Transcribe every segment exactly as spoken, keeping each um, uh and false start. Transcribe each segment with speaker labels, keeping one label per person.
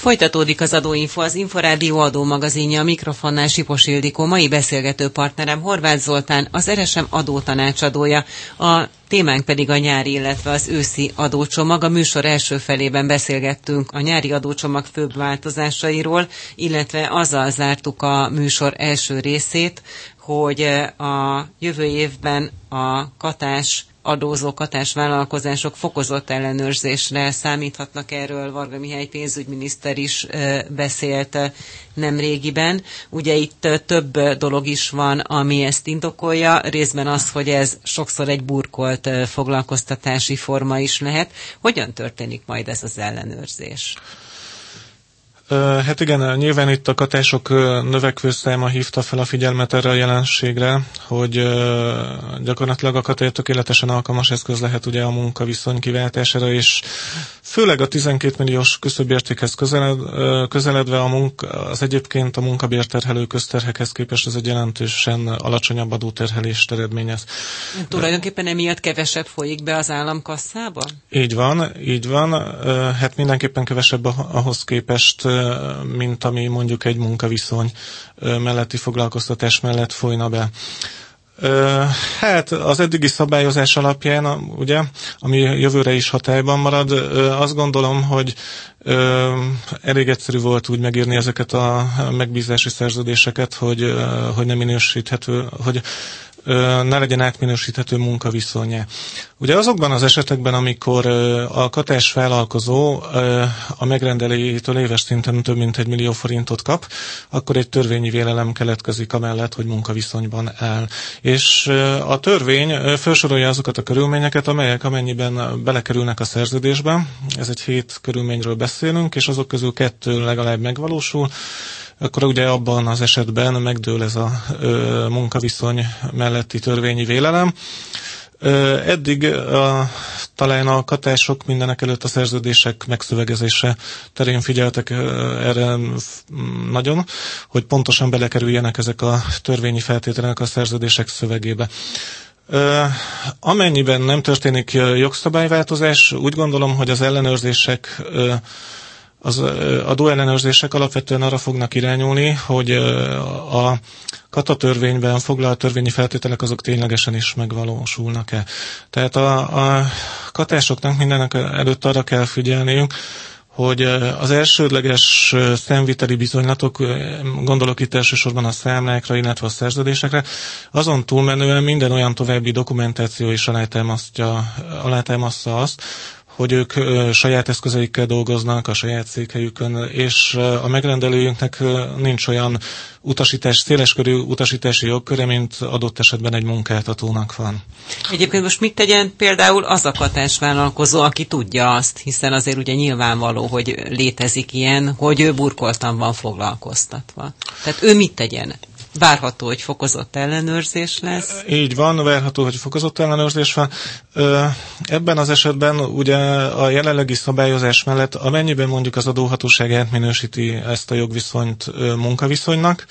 Speaker 1: Folytatódik az Adóinfo, az Inforádió adómagazinja, a mikrofonnál Sipos Ildikó, mai beszélgető partnerem Horváth Zoltán, az er es em adótanácsadója. A témánk pedig a nyári, illetve az őszi adócsomag. A műsor első felében beszélgettünk a nyári adócsomag főbb változásairól, illetve azzal zártuk a műsor első részét, hogy a jövő évben a katás adózó katásvállalkozások fokozott ellenőrzésre számíthatnak. Erről Varga Mihály pénzügyminiszter is beszélt nemrégiben. Ugye itt több dolog is van, ami ezt indokolja, részben az, hogy ez sokszor egy burkolt foglalkoztatási forma is lehet. Hogyan történik majd ez az ellenőrzés?
Speaker 2: Hát igen, nyilván itt a katások növekvő száma hívta fel a figyelmet erre a jelenségre, hogy gyakorlatilag a katály tökéletesen alkalmas eszköz lehet ugye a munkaviszony kiváltására, és főleg a tizenkét milliós küszöbértékhez közeled, közeledve a munka, az egyébként a munkabérterhelő közterhekhez képest ez egy jelentősen alacsonyabb adóterhelést eredményez.
Speaker 1: Tulajdonképpen emiatt kevesebb folyik be az államkasszába?
Speaker 2: Így van, így van. Hát mindenképpen kevesebb ahhoz képest, mint ami mondjuk egy munkaviszony melletti foglalkoztatás mellett folyna be. Hát az eddigi szabályozás alapján, ugye, ami jövőre is hatályban marad, azt gondolom, hogy elég egyszerű volt úgy megírni ezeket a megbízási szerződéseket, hogy, hogy nem minősíthető, hogy ne legyen átminősíthető munkaviszonnyá. Ugye azokban az esetekben, amikor a katás vállalkozó a megrendelőjétől éves szinten több mint egy millió forintot kap, akkor egy törvényi vélelem keletkezik amellett, hogy munkaviszonyban áll. És a törvény felsorolja azokat a körülményeket, amelyek amennyiben belekerülnek a szerződésbe. Ez egy hét körülményről beszélünk, és azok közül kettő legalább megvalósul. Akkor ugye abban az esetben megdől ez a ö, munkaviszony melletti törvényi vélelem. Ö, eddig a, talán a katások mindenek előtt a szerződések megszövegezése terén figyeltek ö, erre nagyon, hogy pontosan belekerüljenek ezek a törvényi feltételek a szerződések szövegébe. Ö, amennyiben nem történik jogszabályváltozás, úgy gondolom, hogy az ellenőrzések ö, Az adóellenőrzések alapvetően arra fognak irányulni, hogy a kata törvényben foglalt törvényi feltételek azok ténylegesen is megvalósulnak-e. Tehát a, a katásoknak mindenek előtt arra kell figyelniük, hogy az elsődleges szemviteli bizonylatok, gondolok itt elsősorban a számlákra, illetve a szerződésekre, azon túlmenően minden olyan további dokumentáció is alátámasztja, alátámasztja azt, hogy ők saját eszközeikkel dolgoznak a saját székhelyükön, és a megrendelőjünknek nincs olyan utasítás, széleskörű utasítási jogköre, mint adott esetben egy munkáltatónak van.
Speaker 1: Egyébként most mit tegyen például az a katásvállalkozó, aki tudja azt, hiszen azért ugye nyilvánvaló, hogy létezik ilyen, hogy ő burkoltan van foglalkoztatva. Tehát ő mit tegyen? Várható, hogy fokozott ellenőrzés lesz?
Speaker 2: Így van, várható, hogy fokozott ellenőrzés van. Ebben az esetben ugye a jelenlegi szabályozás mellett, amennyiben mondjuk az adóhatóság átminősíti ezt a jogviszonyt munkaviszonynak.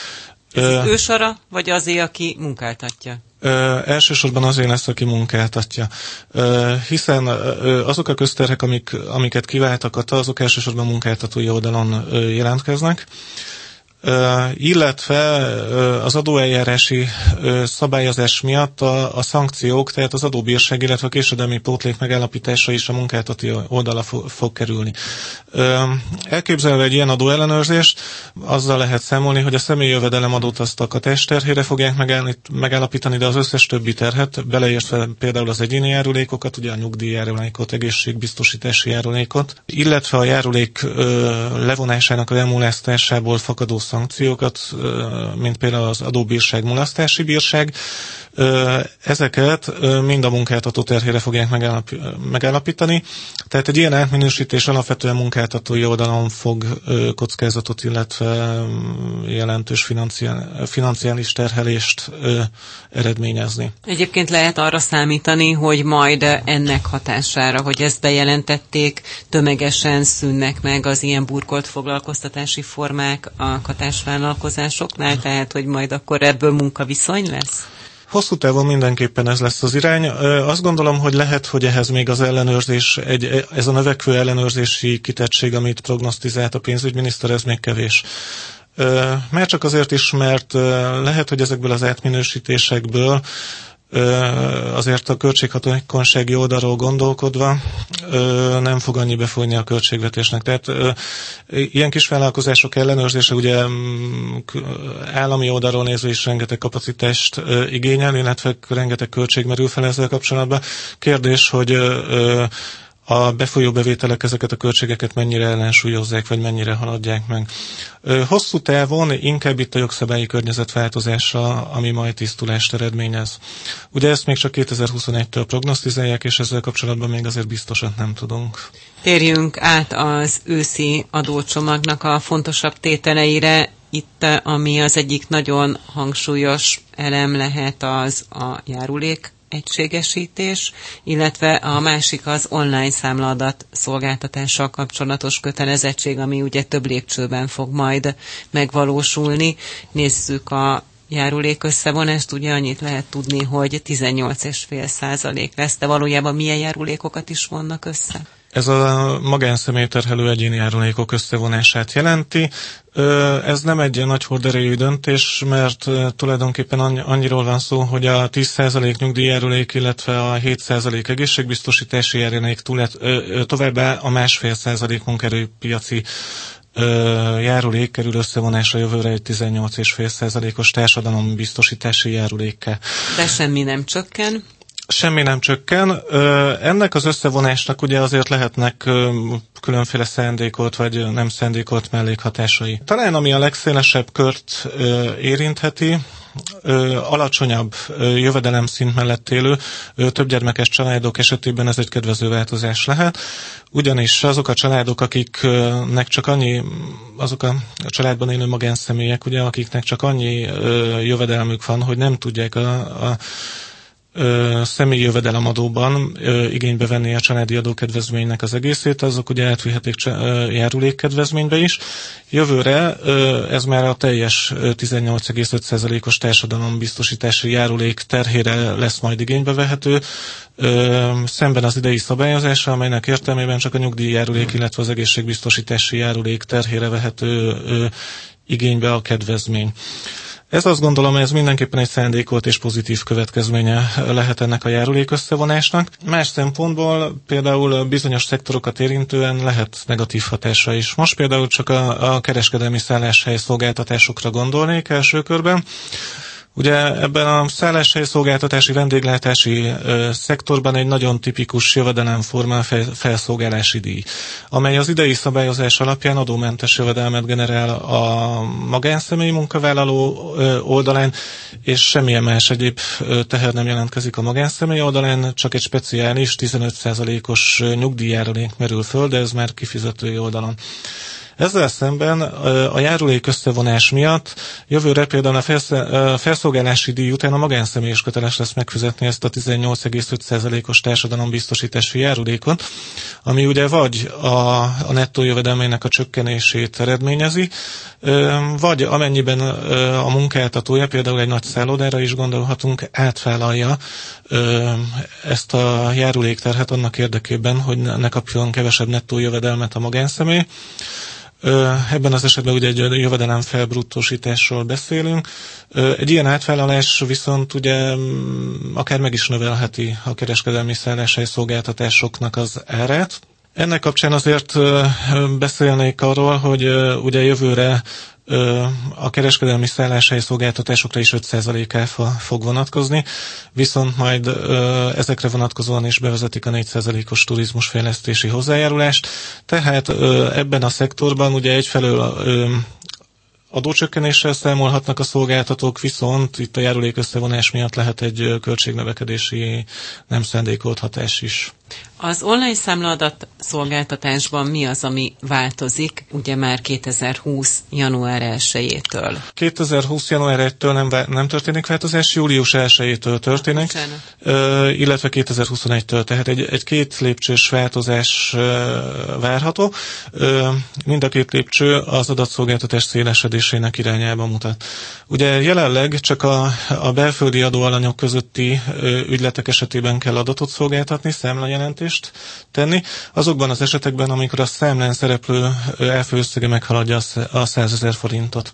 Speaker 1: Ez ősara, vagy azért, aki munkáltatja?
Speaker 2: Ö, elsősorban azért lesz, aki munkáltatja. Ö, hiszen ö, azok a közterhek, amik, amiket kivált a kata, azok elsősorban munkáltatói oldalon ö, jelentkeznek. Uh, illetve uh, az adóeljárási uh, szabályozás miatt a, a szankciók, tehát az adóbírság, illetve a késedelmi pótlék megállapítása is a munkáltató oldala fo- fog kerülni. Uh, elképzelve egy ilyen adóellenőrzést, azzal lehet számolni, hogy a személyi jövedelemadót azt a katás terhére fogják megállapítani, de az összes többi terhet, beleértve például az egyéni járulékokat, ugye a nyugdíjjárulékot, egészségbiztosítási járulékot, illetve a járulék uh, levonásának a lemulasztásából fakadó szankciókat, mint például az adóbírság, mulasztási bírság, ezeket mind a munkáltató terhére fogják megállapítani. Tehát egy ilyen átminősítés alapvetően munkáltatói oldalon fog kockázatot, illetve jelentős financiális terhelést eredményezni.
Speaker 1: Egyébként lehet arra számítani, hogy majd ennek hatására, hogy ezt bejelentették, tömegesen szűnnek meg az ilyen burkolt foglalkoztatási formák a katásvállalkozásoknál, tehát hogy majd akkor ebből munkaviszony lesz?
Speaker 2: Hosszú távon mindenképpen ez lesz az irány. Azt gondolom, hogy lehet, hogy ehhez még az ellenőrzés, egy, ez a növekvő ellenőrzési kitettség, amit prognosztizált a pénzügyminiszter, ez még kevés. Már csak azért is, mert lehet, hogy ezekből az átminősítésekből azért a költséghatékonysági oldalról gondolkodva nem fog annyi befolyni a költségvetésnek. Tehát ilyen kisvállalkozások ellenőrzése ugye állami oldalról nézve is rengeteg kapacitást igényel, illetve rengeteg költség merül fel ezzel kapcsolatban. Kérdés, hogy a befolyó bevételek ezeket a költségeket mennyire ellensúlyozzák, vagy mennyire haladják meg. Hosszú távon inkább itt a jogszabályi környezet változása, ami majd tisztulást eredményez. Ugye ezt még csak kétezer-huszonegytől prognosztizálják, és ezzel kapcsolatban még azért biztosan nem tudunk.
Speaker 1: Térjünk át az őszi adócsomagnak a fontosabb tételeire. Itt, ami az egyik nagyon hangsúlyos elem lehet, az a járulék egységesítés, illetve a másik az online számlaadat szolgáltatással kapcsolatos kötelezettség, ami ugye több lépcsőben fog majd megvalósulni. Nézzük a járulék összevonást, ugye annyit lehet tudni, hogy tizennyolc egész öt százalék lesz, de valójában milyen járulékokat is vonnak össze?
Speaker 2: Ez a magánszemélyterhelő egyéni járulékok összevonását jelenti. Ez nem egy nagy horderejű döntés, mert tulajdonképpen annyiról van szó, hogy a tíz százalék nyugdíjjárulék, illetve a hét százalék egészségbiztosítási járulék, továbbá a másfél százalék munkaerőpiaci járulék kerül összevonásra jövőre egy tizennyolc egész öt százalékos társadalombiztosítási járulékkel.
Speaker 1: De semmi nem csökken.
Speaker 2: Semmi nem csökken. Ennek az összevonásnak ugye azért lehetnek különféle szándékolt vagy nem szándékolt mellékhatásai. Talán ami a legszélesebb kört érintheti, alacsonyabb jövedelemszint mellett élő többgyermekes családok esetében ez egy kedvező változás lehet, ugyanis azok a családok, akiknek csak annyi, azok a családban élő magánszemélyek, ugye, akiknek csak annyi jövedelmük van, hogy nem tudják a, a Ö, személyi jövedelemadóban ö, igénybe venni a családi adókedvezménynek az egészét, azok ugye átvihetik járulékkedvezménybe is. Jövőre ö, ez már a teljes tizennyolc egész öt százalékos társadalombiztosítási járulék terhére lesz majd igénybe vehető, ö, szemben az idei szabályozással, amelynek értelmében csak a nyugdíjjárulék, illetve az egészségbiztosítási járulék terhére vehető ö, igénybe a kedvezmény. Ez azt gondolom, ez mindenképpen egy szándékolt és pozitív következménye lehet ennek a járulék összevonásnak. Más szempontból például bizonyos szektorokat érintően lehet negatív hatása is. Most például csak a, a kereskedelmi szálláshely szolgáltatásokra gondolnék első körben. Ugye ebben a szálláshely szolgáltatási, vendéglátási ö, szektorban egy nagyon tipikus jövedelemforma fel, felszolgálási díj, amely az idei szabályozás alapján adómentes jövedelmet generál a magánszemélyi munkavállaló ö, oldalán, és semmilyen más egyéb ö, teher nem jelentkezik a magánszemély oldalán, csak egy speciális tizenöt százalékos nyugdíjjárulék merül föl, de ez már kifizetői oldalon. Ezzel szemben a járulék összevonás miatt jövőre például a felszolgálási díj után a magánszemély is köteles lesz megfizetni ezt a tizennyolc egész öt százalékos társadalombiztosítási járulékot, ami ugye vagy a, a nettó jövedelmének a csökkenését eredményezi, vagy amennyiben a munkáltatója, például egy nagy szállodára is gondolhatunk, átvállalja ezt a járulékterhet annak érdekében, hogy ne kapjon kevesebb nettó jövedelmet a magánszemély. Ebben az esetben ugye egy jövedelem felbruttósításról beszélünk. Egy ilyen átvállalás viszont ugye akár meg is növelheti a kereskedelmi szálláshely szolgáltatásoknak az árát. Ennek kapcsán azért beszélnék arról, hogy ugye jövőre a kereskedelmi szálláshely szolgáltatásokra is öt százalék áfa fog vonatkozni, viszont majd ezekre vonatkozóan is bevezetik a négy százalékos turizmusfejlesztési hozzájárulást, tehát ebben a szektorban ugye egyfelől adócsökkenéssel számolhatnak a szolgáltatók, viszont itt a járulék összevonás miatt lehet egy költségnövekedési nem szándékolt hatás is.
Speaker 1: Az online számlaadat szolgáltatásban mi az, ami változik, ugye már kétezer-húsz. január elsejétől?
Speaker 2: kétezer-húsz. január elsejétől nem, nem történik változás, július elsejétől történik, ö, illetve kétezer-huszonegytől, tehát egy, egy két lépcsős változás ö, várható. Ö, mind a két lépcső az adatszolgáltatás szélesedésének irányába mutat. Ugye jelenleg csak a, a belföldi adóalanyok közötti ö, ügyletek esetében kell adatot szolgáltatni, számlajelentést tenni, azokban az esetekben, amikor a számlán szereplő elfőösszege meghaladja a százezer forintot.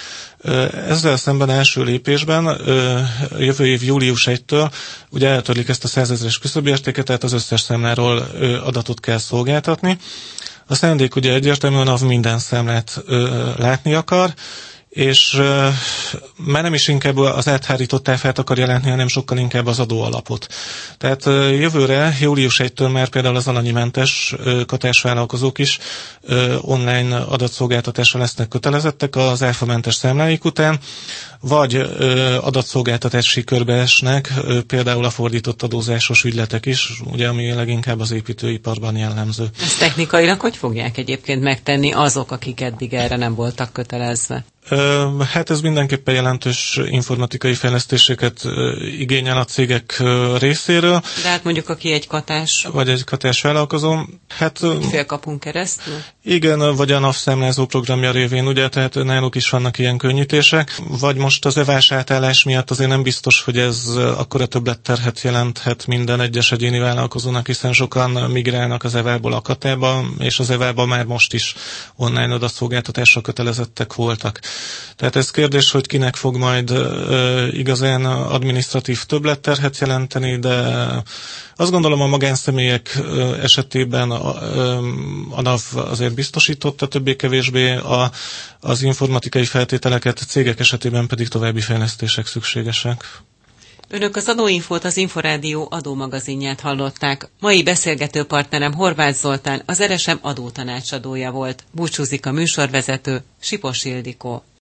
Speaker 2: Ezzel szemben első lépésben jövő év július elsejétől ugye eltörlik ezt a százezres küszöbértéket, tehát az összes számláról adatot kell szolgáltatni. A szándék ugye egyértelműen a NAV minden számlát látni akar, és uh, már nem is inkább az áthárított áfát akarja látni, hanem sokkal inkább az adóalapot. Tehát uh, jövőre, július elsejétől már például az alanyimentes uh, katásvállalkozók is uh, online adatszolgáltatásra lesznek kötelezettek az áfamentes számláik után, vagy ö, adatszolgáltatási körbe esnek, ö, például a fordított adózásos ügyletek is, ugye, ami leginkább az építőiparban jellemző.
Speaker 1: Ezt technikailag hogy fogják egyébként megtenni azok, akik eddig erre nem voltak kötelezve?
Speaker 2: Ö, hát ez mindenképpen jelentős informatikai fejlesztéseket ö, igényel a cégek ö, részéről.
Speaker 1: De hát mondjuk aki egy katás...
Speaker 2: Vagy egy katás vállalkozó. Hát,
Speaker 1: félkapunk keresztül?
Speaker 2: Igen, vagy a NAV számlázó programja révén, ugye, tehát náluk is vannak ilyen könnyítések. Vagy most az evás átállás miatt azért nem biztos, hogy ez akkora többletterhet jelenthet minden egyes egyéni vállalkozónak, hiszen sokan migrálnak az evából a katába, és az evába már most is online adatszolgáltatásra kötelezettek voltak. Tehát ez kérdés, hogy kinek fog majd e, igazán adminisztratív többletterhet jelenteni, de azt gondolom a magánszemélyek esetében a, a NAV azért biztosította többé-kevésbé a, az informatikai feltételeket, cégek esetében pedig további fejlesztések szükségesek.
Speaker 1: Önök az Adóinfót, az Inforádió adómagazinját hallották. Mai beszélgető partnerem Horváth Zoltán, az er es em adótanácsadója volt. Búcsúzik a műsorvezető, Sipos Ildikó.